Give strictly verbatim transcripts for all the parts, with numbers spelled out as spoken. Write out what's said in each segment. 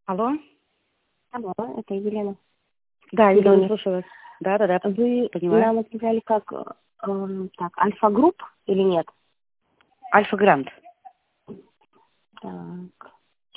Алло? Алло, это Елена. Да, Елена, Донец. слушаю вас. Да, да, да, Вы понимаю. нам отправляли как эм, так, Альфа-групп или нет? Альфа-Грант. Так.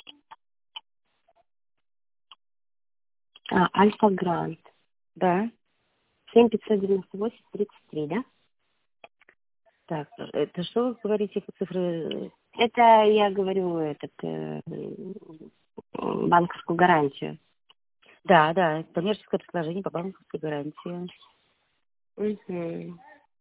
А, Альфа-Грант. Да. семь пятьсот девяносто восемь тридцать три, да? Так, это что вы говорите по цифры? Это я говорю этот э, м, банковскую гарантию. Да, да, коммерческое предложение по банковской гарантии. Угу.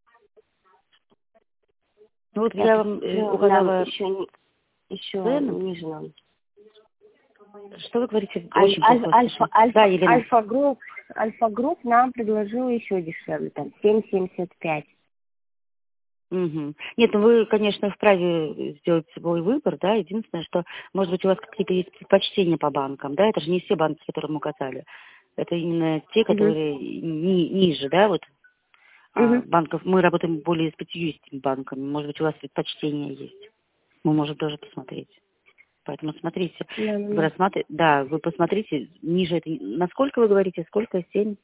Ну вот Я я вам э, посмотрю, нам указала еще не- еще цену. ниже нам. Что вы говорите? Аль- Очень аль- плохо Альфа, слышу. Да, Альфа, Елена. Альфа-групп, Альфа-групп нам предложил еще дешевле, там семь семьдесят пять. Угу. Нет, ну вы, конечно, вправе сделать свой выбор, да. Единственное, что, может быть, у вас какие-то есть предпочтения по банкам, да, это же не все банки, которые мы указали. Это именно те, Угу. которые ни- ниже, да, вот. А, Угу. банков, мы работаем более с пятьюдесятью банками. Может быть, у вас предпочтения есть. Мы можем тоже посмотреть. Поэтому смотрите. Да, Вы да. рассматр... Да, вы посмотрите, ниже это... Насколько вы говорите? Сколько? Семь?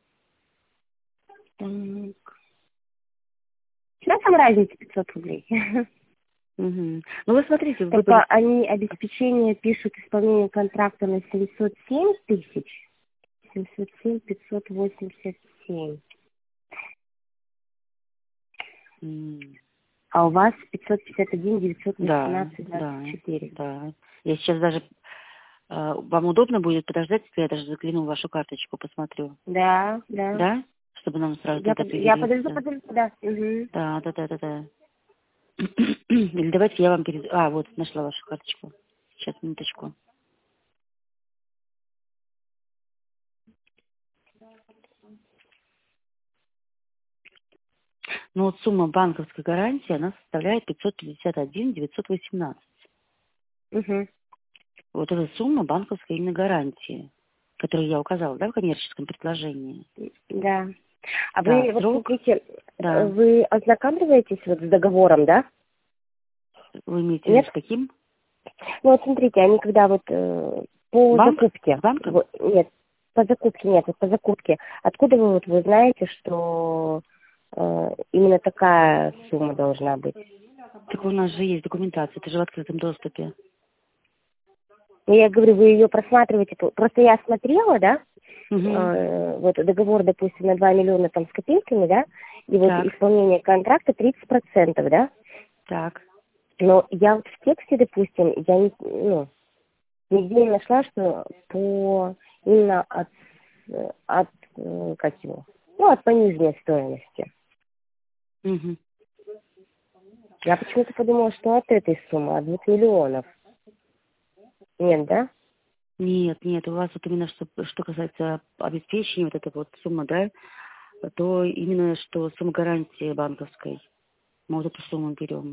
Так. Да, там разница пятьсот рублей. Угу. Ну, вы смотрите, вы Только говорите... они обеспечение пишут исполнение контракта на семьсот семь тысяч, семьсот семь пятьсот восемьдесят семь, м, а у вас пятьсот пятьдесят один девятьсот Да, восемнадцать двадцать да, четыре. да. Я сейчас даже... э, Вам удобно будет подождать, если я даже загляну в вашу карточку, посмотрю. Да, да. Да? Чтобы нам сразу Я, тут под... я подожду, определиться. подожду, да. Угу. Да, да, да, да, да. Или давайте я вам перед... А, вот, нашла вашу карточку. Сейчас, минуточку. Ну вот сумма банковской гарантии, она составляет пятьсот пятьдесят один девятьсот восемнадцать. Угу. Вот эта сумма банковской именно гарантии, которую я указала, да, в коммерческом предложении. Да. А Да, вы, вот срок, смотрите, э, да. вы ознакомливаетесь вот с договором, да? Вы имеете в виду Нет? с каким? Ну вот смотрите, они когда вот э, по Банк? С закупке, банком? вот, нет, по закупке, нет, вот по закупке, откуда вы вот вы знаете, что э, именно такая сумма должна быть? Так у нас же есть документация, это же в открытом доступе. Ну, я говорю, вы ее просматриваете, по- просто я смотрела, да, Угу. э, вот договор, допустим, на два миллиона там с копейками, да, и вот Так, исполнение контракта тридцать процентов, да, так. но я вот в тексте, допустим, я не, ну, нигде не нашла, что по именно от, э, от э, как его, ну, от пониженной стоимости. Угу. Я почему-то подумала, что от этой суммы, от двух миллионов. Нет, да? Нет, нет, у вас вот именно что, что касается обеспечения, вот эта вот сумма, да, то именно что сумма гарантии банковской. Мы вот эту сумму берем.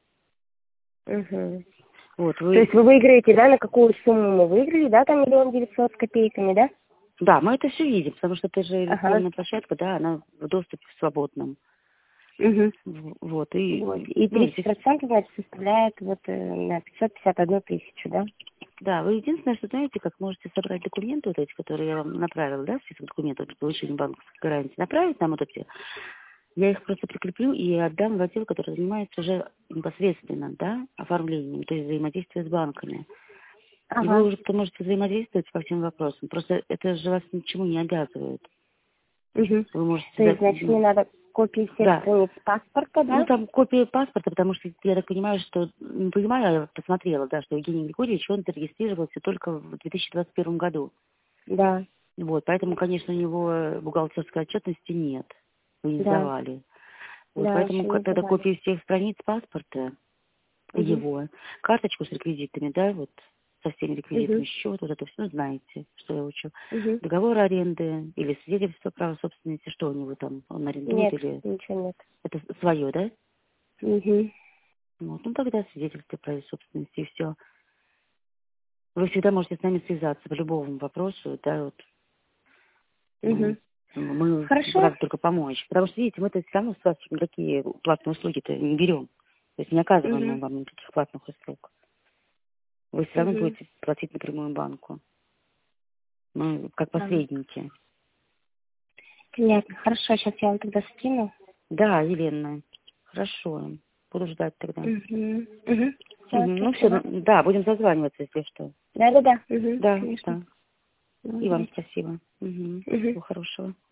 Угу. Вот, То вы... есть вы выиграете, да, на какую сумму мы выиграли, да, там миллион девятьсот с копейками, да? Да, мы это все видим, потому что это же Ага. электронная площадка, да, она в доступе свободном. Угу. В- Вот, и, Вот. И ну, тридцать здесь, процентов, значит, составляет вот э, на пятьсот пятьдесят одну тысячу, да? да, вы единственное, что знаете, как можете собрать документы вот эти, которые я вам направила, да, список документов для получения банковской гарантии, направить нам вот эти, я их просто прикреплю и отдам в отдел, который занимается уже непосредственно, да, оформлением, то есть взаимодействие с банками. И вы Ага. уже потом можете взаимодействовать по всем вопросам. Просто это же вас ничему не обязывает. Угу. Вы можете, То есть, за- значит, мне ну, надо копии всех да, страниц паспорта, ну да? там копия паспорта, потому что я так понимаю, что, не понимаю, я посмотрела, да, что Евгений Григорьевич, он зарегистрировался только в две тысячи двадцать первом году. Да, Вот, поэтому, конечно, у него бухгалтерской отчетности нет. Вы не да, сдавали. Вот, да, поэтому еще ка- не тогда сдавали. копии всех страниц паспорта Угу. его, карточку с реквизитами, да, вот, со всеми реквизитами, Угу. счет, вот это все, ну, знаете, что я учу. Угу. Договор аренды или свидетельство права собственности, что у него там, он арендует Нет, или ничего нет. это свое, да? Угу. Вот, ну тогда свидетельство права собственности и все. Вы всегда можете с нами связаться по любому вопросу, да, вот, Угу. ну, мы Хорошо. рады только помочь. Потому что, видите, мы-то все равно с вас никакие платные услуги-то не берем. То есть не оказываем мы Угу. вам никаких платных услуг. Вы все равно Угу. будете платить напрямую банку. Мы как Да. посредники. Понятно. Хорошо, сейчас я вам тогда скину. Да, Елена. Хорошо. Буду ждать тогда. Угу. Угу. Мгм. Ну все, да, будем созваниваться, если что. Да-да-да. Угу. Да, Конечно. да. И вам спасибо. Угу. Угу. Всего хорошего.